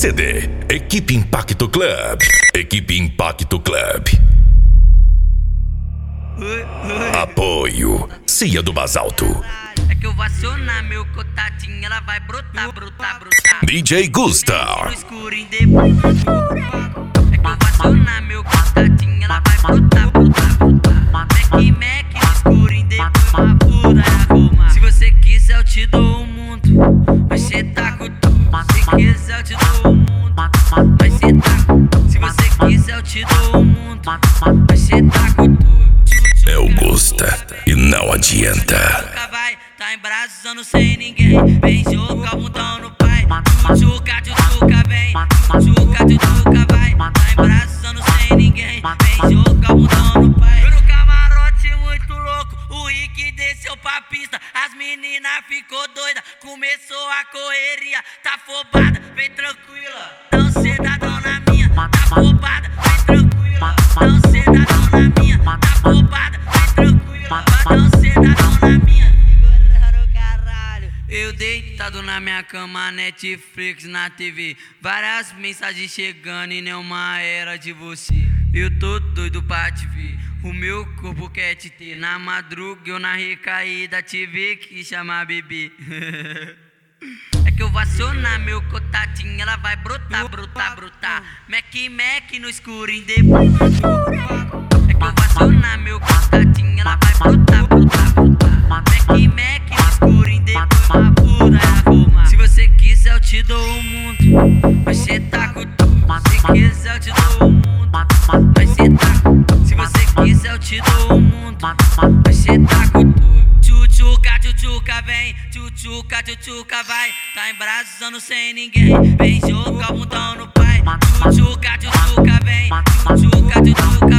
CD, Equipe Impacto Club. Equipe Impacto Club. Apoio Cia do Basalto. É que eu vou acionar meu contatinho, ela vai brotar, brotar, brotar. DJ Gusta. No escuro em depois. É que eu vou acionar meu contatinho, ela vai brotar, brotar, brotar. Mac no escuro em depois, uma puta é arrumar. Se você quiser eu te dou o mundo, mas cê tá com tudo. Se quiser eu te dou o mundo, mas cê tá com. Se você quiser eu te dou o mundo, mas cê tá com tudo. É o Gusta e não adianta. Nunca vai, tá embraçando sem ninguém. Vem jogar o bundão no pai. Tchuca, tchuca, vem. Tchuca, tchuca, vai. Tá embraçando sem ninguém. Vem jogar o bundão no pai. Eu no camarote muito louco, o Rick desceu pra pista. As meninas ficou doida, começou a correria. Tá afobada, vem tranquila. Não cedadão na minha, tá afobada, vem tranquila. Não cedadão na minha, tá afobada, vem tranquila. Não cedadão na minha, segurando o caralho. Eu deitado na minha cama, Netflix na TV. Várias mensagens chegando e nenhuma era de você. Eu tô doido pra te ver, o meu corpo quer te ter. Na madruga eu na recaída tive que chamar bebê. É que eu vou acionar meu contatinho, ela vai brotar, brotar, brotar. Mac no escuro em depois. É que eu vou acionar meu contatinho, ela vai brotar, brotar, brotar. Mac no escuro em depois, uma puta é arrumar. Se você quiser eu te dou o mundo, mas cê tá com tudo. Se quiser eu te dou o mundo, mas cê tá com. Se você quiser eu te dou o mundo, mas cê tá com tudo. Tchuca, tchuca, vem. Tchuca, tchuca, vai. Tá embraçando sem ninguém. Vem jogar o bundão no pai. Tchuca, tchuca, vem. Tchuca, tchuca,